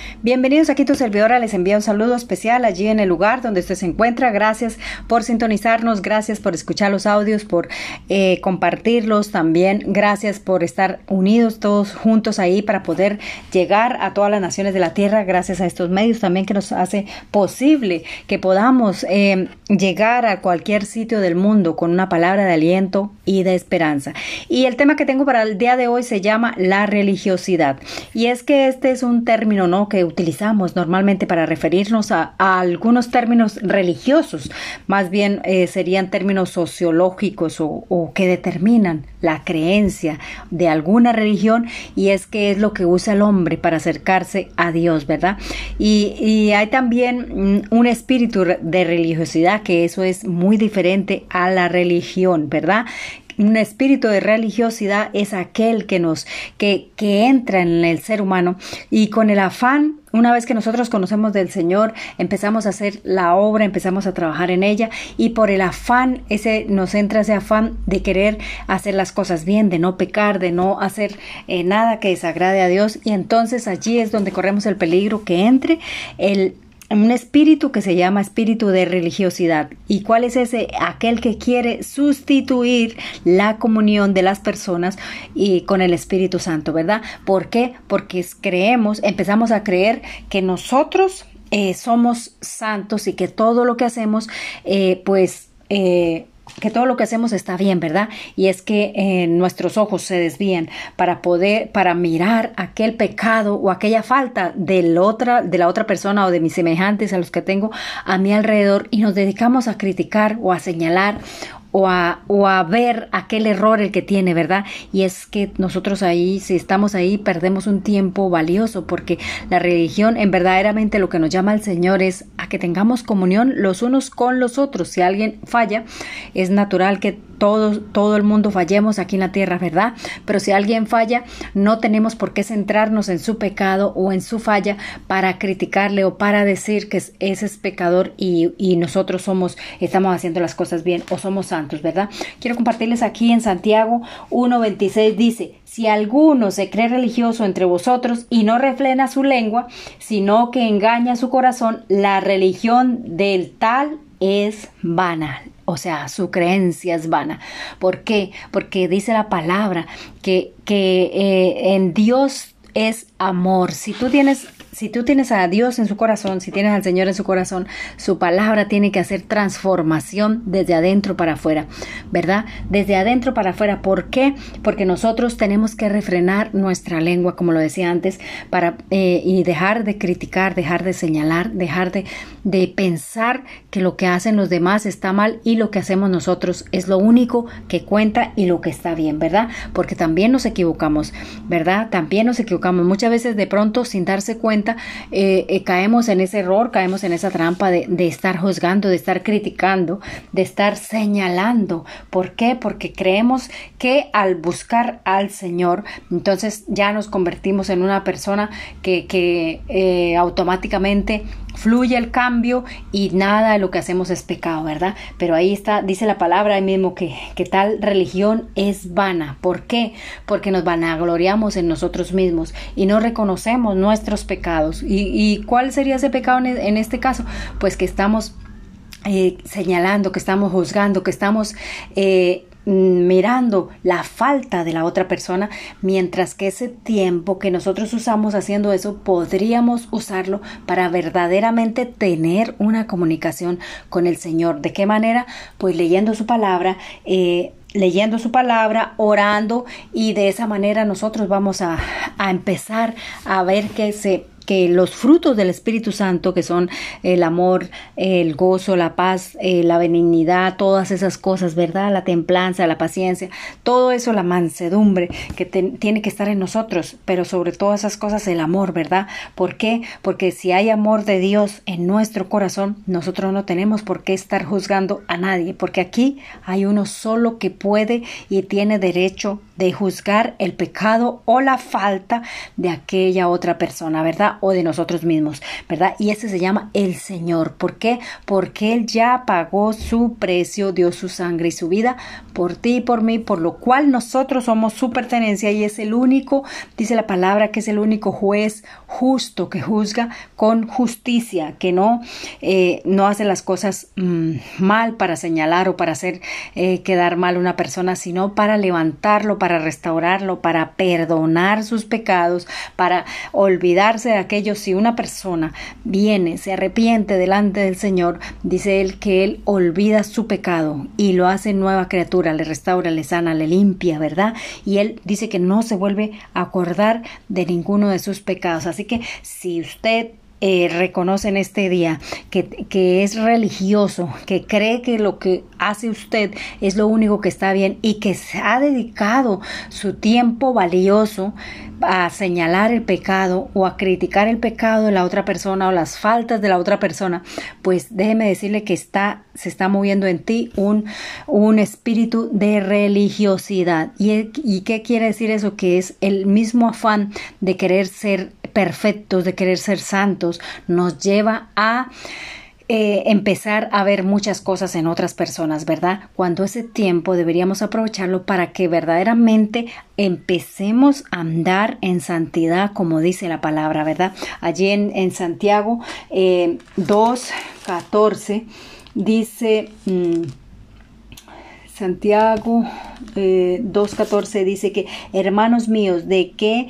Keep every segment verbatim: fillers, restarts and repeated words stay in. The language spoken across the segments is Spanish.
Bienvenidos, aquí tu servidora les envía un saludo especial allí en el lugar donde usted se encuentra. Gracias por sintonizarnos, gracias por escuchar los audios, por eh, compartirlos también. Gracias por estar unidos todos juntos ahí para poder llegar a todas las naciones de la tierra. Gracias a estos medios también que nos hace posible que podamos eh, llegar a cualquier sitio del mundo con una palabra de aliento y de esperanza. Y el tema que tengo para el día de hoy se llama la religiosidad. Y es que este es un término, ¿no?, que utilizamos normalmente para referirnos a, a algunos términos religiosos, más bien eh, serían términos sociológicos o, o que determinan la creencia de alguna religión, y es que es lo que usa el hombre para acercarse a Dios, ¿verdad? Y, y hay también un espíritu de religiosidad, que eso es muy diferente a la religión, ¿verdad? Un espíritu de religiosidad es aquel que nos, que, que entra en el ser humano y con el afán, una vez que nosotros conocemos del Señor, empezamos a hacer la obra, empezamos a trabajar en ella, y por el afán, ese nos entra ese afán de querer hacer las cosas bien, de no pecar, de no hacer eh, nada que desagrade a Dios, y entonces allí es donde corremos el peligro que entre el un espíritu que se llama espíritu de religiosidad. ¿Y cuál es ese? Aquel que quiere sustituir la comunión de las personas y con el Espíritu Santo, ¿verdad? ¿Por qué? Porque creemos, empezamos a creer que nosotros eh, somos santos y que todo lo que hacemos, eh, pues, eh, que todo lo que hacemos está bien, ¿verdad? Y es que eh, nuestros ojos se desvían para poder, para mirar aquel pecado o aquella falta del otra, de la otra persona o de mis semejantes, a los que tengo a mi alrededor, y nos dedicamos a criticar o a señalar o a, o a ver aquel error el que tiene, ¿verdad? Y es que nosotros ahí, si estamos ahí, perdemos un tiempo valioso, porque la religión en verdaderamente lo que nos llama el Señor es a que tengamos comunión los unos con los otros. Si alguien falla, es natural que todo, todo el mundo fallemos aquí en la tierra, ¿verdad? Pero si alguien falla, no tenemos por qué centrarnos en su pecado o en su falla para criticarle o para decir que ese es pecador y, y nosotros somos, estamos haciendo las cosas bien o somos santos, ¿verdad? Quiero compartirles aquí en Santiago uno veintiséis, dice: si alguno se cree religioso entre vosotros y no refrena su lengua, sino que engaña su corazón, la religión del tal es vana. O sea, su creencia es vana. ¿Por qué? Porque dice la palabra que, que eh, en Dios es amor. Si tú tienes, si tú tienes a Dios en su corazón, si tienes al Señor en su corazón, su palabra tiene que hacer transformación desde adentro para afuera, ¿verdad? Desde adentro para afuera. ¿Por qué? Porque nosotros tenemos que refrenar nuestra lengua, como lo decía antes, para eh, y dejar de criticar, dejar de señalar, dejar de, de pensar que lo que hacen los demás está mal y lo que hacemos nosotros es lo único que cuenta y lo que está bien, ¿verdad? Porque también nos equivocamos, ¿verdad? También nos equivocamos. Muchas veces de pronto, sin darse cuenta, eh, eh, caemos en ese error, caemos en esa trampa de, de estar juzgando, de estar criticando, de estar señalando. ¿Por qué? Porque creemos que al buscar al Señor, entonces ya nos convertimos en una persona que, que eh, automáticamente fluye el cambio y nada de lo que hacemos es pecado, ¿verdad? Pero ahí está, dice la palabra ahí mismo que, que tal religión es vana. ¿Por qué? Porque nos vanagloriamos en nosotros mismos y no reconocemos nuestros pecados. ¿Y, y cuál sería ese pecado en, en este caso? Pues que estamos eh, señalando, que estamos juzgando, que estamos eh, mirando la falta de la otra persona, mientras que ese tiempo que nosotros usamos haciendo eso podríamos usarlo para verdaderamente tener una comunicación con el Señor. ¿De qué manera? Pues leyendo su palabra, eh, leyendo su palabra, orando, y de esa manera nosotros vamos a, a empezar a ver que se que los frutos del Espíritu Santo, que son el amor, el gozo, la paz, eh, la benignidad, todas esas cosas, ¿verdad? La templanza, la paciencia, todo eso, la mansedumbre que te, tiene que estar en nosotros, pero sobre todas esas cosas el amor, ¿verdad? ¿Por qué? Porque si hay amor de Dios en nuestro corazón, nosotros no tenemos por qué estar juzgando a nadie, porque aquí hay uno solo que puede y tiene derecho de juzgar el pecado o la falta de aquella otra persona, ¿verdad? ¿verdad? O de nosotros mismos, ¿verdad? Y ese se llama el Señor. ¿Por qué? Porque Él ya pagó su precio, dio su sangre y su vida por ti y por mí, por lo cual nosotros somos su pertenencia y es el único, dice la palabra, que es el único juez justo que juzga con justicia, que no, eh, no hace las cosas mmm, mal para señalar o para hacer eh, quedar mal a una persona, sino para levantarlo, para restaurarlo, para perdonar sus pecados, para olvidarse de aquello. Si una persona viene, se arrepiente delante del Señor, dice Él que Él olvida su pecado y lo hace nueva criatura, le restaura, le sana, le limpia, ¿verdad? Y Él dice que no se vuelve a acordar de ninguno de sus pecados. Así que si usted Eh, reconoce en este día que, que es religioso, que cree que lo que hace usted es lo único que está bien y que se ha dedicado su tiempo valioso a señalar el pecado o a criticar el pecado de la otra persona o las faltas de la otra persona, pues déjeme decirle que está, se está moviendo en ti un, un espíritu de religiosidad. ¿Y, ¿Y qué quiere decir eso? Que es el mismo afán de querer ser perfectos, de querer ser santos, nos lleva a eh, empezar a ver muchas cosas en otras personas, ¿verdad? Cuando ese tiempo deberíamos aprovecharlo para que verdaderamente empecemos a andar en santidad, como dice la palabra, ¿verdad? Allí en, en Santiago eh, dos catorce dice... Mmm, Santiago eh, dos catorce dice que, hermanos míos, ¿de qué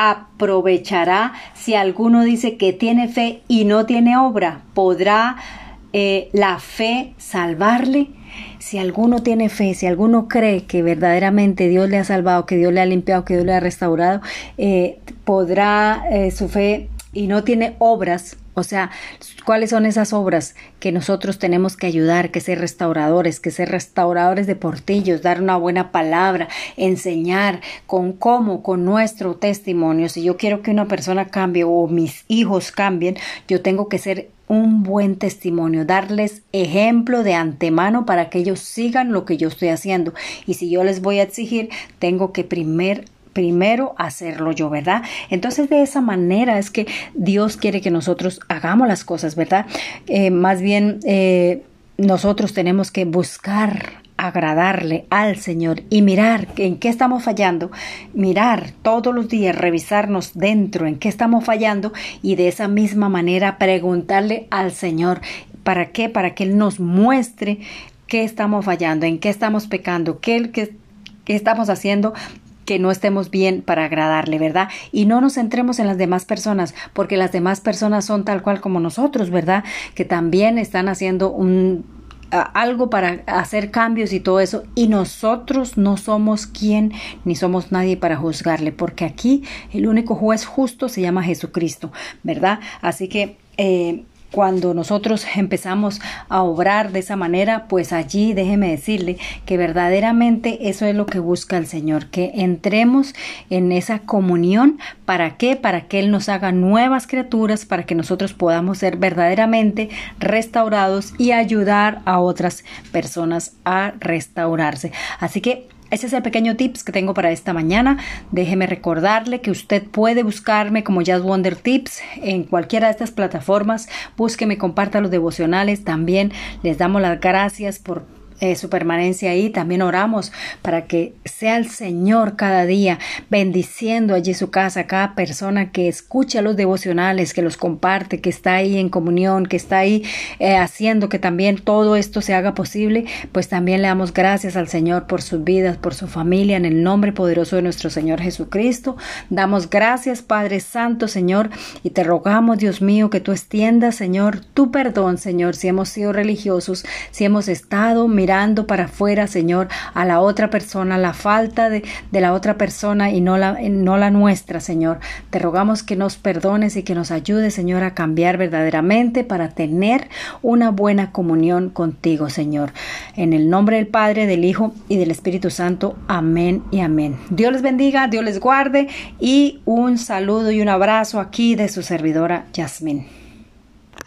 aprovechará si alguno dice que tiene fe y no tiene obra? ¿Podrá eh, la fe salvarle? Si alguno tiene fe, si alguno cree que verdaderamente Dios le ha salvado, que Dios le ha limpiado, que Dios le ha restaurado, eh, podrá eh, su fe y no tiene obras. O sea, ¿cuáles son esas obras que nosotros tenemos que ayudar, que ser restauradores, que ser restauradores de portillos, dar una buena palabra, enseñar con cómo, con nuestro testimonio? Si yo quiero que una persona cambie o mis hijos cambien, yo tengo que ser un buen testimonio, darles ejemplo de antemano para que ellos sigan lo que yo estoy haciendo. Y si yo les voy a exigir, tengo que primero primero hacerlo yo, ¿verdad? Entonces de esa manera es que Dios quiere que nosotros hagamos las cosas, ¿verdad? Eh, más bien eh, nosotros tenemos que buscar agradarle al Señor y mirar en qué estamos fallando, mirar todos los días, revisarnos dentro en qué estamos fallando y de esa misma manera preguntarle al Señor, ¿para qué? Para que Él nos muestre qué estamos fallando, en qué estamos pecando, qué, qué, qué estamos haciendo que no estemos bien para agradarle, ¿verdad? Y no nos centremos en las demás personas, porque las demás personas son tal cual como nosotros, ¿verdad? Que también están haciendo un algo para hacer cambios y todo eso, y nosotros no somos quien ni somos nadie para juzgarle, porque aquí el único juez justo se llama Jesucristo, ¿verdad? Así que eh, cuando nosotros empezamos a obrar de esa manera, pues allí déjeme decirle que verdaderamente eso es lo que busca el Señor, que entremos en esa comunión. ¿Para qué? Para que Él nos haga nuevas criaturas, para que nosotros podamos ser verdaderamente restaurados y ayudar a otras personas a restaurarse. Así que ese es el pequeño tips que tengo para esta mañana. Déjeme recordarle que usted puede buscarme como Jazz Wonder Tips en cualquiera de estas plataformas. Búsqueme, comparta los devocionales. También les damos las gracias por Eh, su permanencia ahí. También oramos para que sea el Señor cada día bendiciendo allí su casa, cada persona que escucha los devocionales, que los comparte, que está ahí en comunión, que está ahí eh, haciendo que también todo esto se haga posible. Pues también le damos gracias al Señor por sus vidas, por su familia, en el nombre poderoso de nuestro Señor Jesucristo. Damos gracias, Padre Santo, Señor, y te rogamos, Dios mío, que tú extiendas, Señor, tu perdón, Señor, si hemos sido religiosos, si hemos estado mirando mirando para afuera, Señor, a la otra persona, la falta de, de la otra persona y no la, no la nuestra, Señor. Te rogamos que nos perdones y que nos ayudes, Señor, a cambiar verdaderamente para tener una buena comunión contigo, Señor. En el nombre del Padre, del Hijo y del Espíritu Santo. Amén y amén. Dios les bendiga, Dios les guarde y un saludo y un abrazo aquí de su servidora Yasmín.